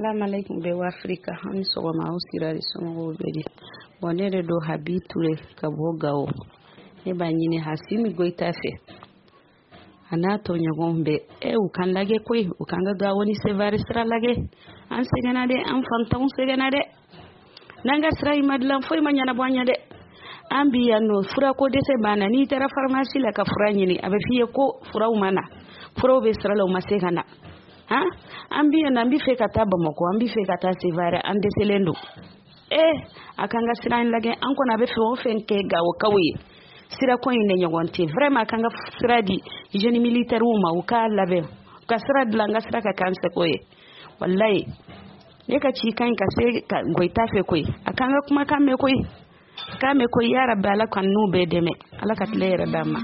Assalamu alaikum be wa Afrika an so ma usira so be bonere do habiture ka bogawo e banyine Hasimi Goita fe anato nyagombe ukandage koi ukanga ga woni se varistra lage an segana de an fantaun segana de nanga srai madlan foi manyana bonya de ambiya no fura ko de se bana ni tara pharmacie la ka fura nyini abe fiye ko fura umana fura be sra la umasegana ha ambiya nambi fe kata bamako ambi fe kata sevare ande selendo akanga sira lage an ko na be fe o fenke gawo kawi sira ko ine nyagonte vraiment akanga sira di jeune militaire uma uka labe ka sira dlanga sira ka kanse koye wallahi ne ka ci kan ka se ka Goita fe koy akanga kuma kame koy ya rabbi ala kan nube deme ala ka tlere dama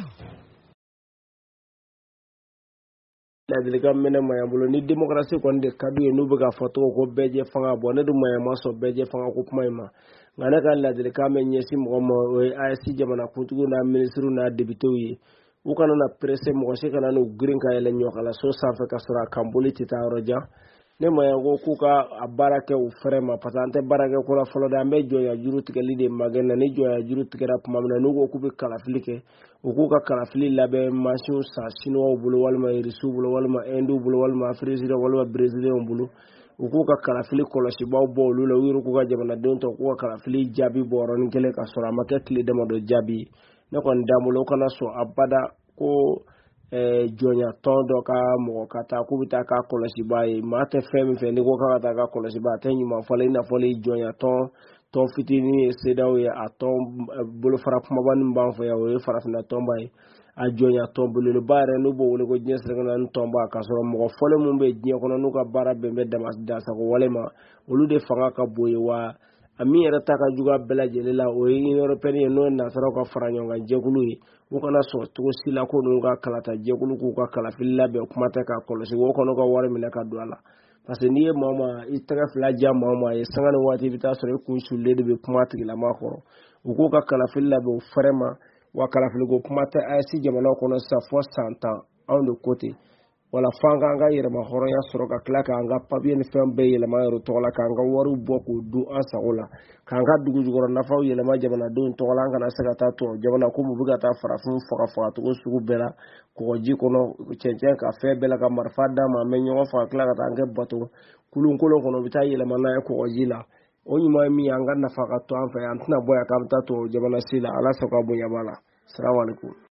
la delega mena mayambulo ni démocratie kon de kadu e nube ga foto ko beje fanga bonne du mayama so beje fanga ko kuma ngana ka la delega men nyesi mo mo ASC jamana kutugo na ministre na député yi ukana na presse mo se kana no green ka ele nyokala so safa ka sura kambuli tita roja ne mayango kuka abarake u frema patante barake ko la folo da mejo ya juru tikali de magana ne jo ya juru tikara pamna nugo kubi kala filike ukuka kala fili labe mashu sa sino bulu walma irisu bulu walma endu bulu walma afrisi walma brazilian bulu ukuka kala fili kolo shibaw bolu la wiru kuka jabana donto kuka kala fili jabi boron kele ka sura make kli de modo jabi ne kon damulo kana so abada ko jonya tondo ka mo kata kubita ka kolosi bayi mate femi fe ni ko ka ta ka kolosi ba tanyi ma fole na fole jonya ton fitini sedaw ya atom bulu fara kuma ban ban fo ya we fara na tombai a jonya ton bulu bare no bo wole ko jines rek na tomba ka so mo fole mum be jnya kono no ka bara be be damas da sa ko wole ma olu de fanga ka boye wa ami era ta ka juga bela jelela o yi européen no na sara ko faranyo nga jekulu yi wukana so to sila ko no ga kalata jekulu ko ka kala filla be kuma ta ka kolosi wo kono ko wore mi ka duala parce que niye mama itara fila jam mama e sangana wati bita so ku sulle de be kuma ta la ma ko ko ka kala filla be frema wa kala filla ko kuma ta asi jamana ko no sa fo santa on de côté wala fanga nga yere ma horo ya soro ka klaka nga papier ni fembe yele ma yoro tola ka nga waru boku du asaola ka nga dugu jugoro na faw yele ma jamana do tola nga na saka ta to jamana ko mu buga ta farafun fara to sugu bela ko ji kono chenchen ka fe bela ka marfada ma menyo fa klaka ta nga bato kulun kono bita yele ma na ko jila onyi ma mi anga na fa ka to an fa antna boya ka ta to jamana sila ala saka bunya bala assalamu alaikum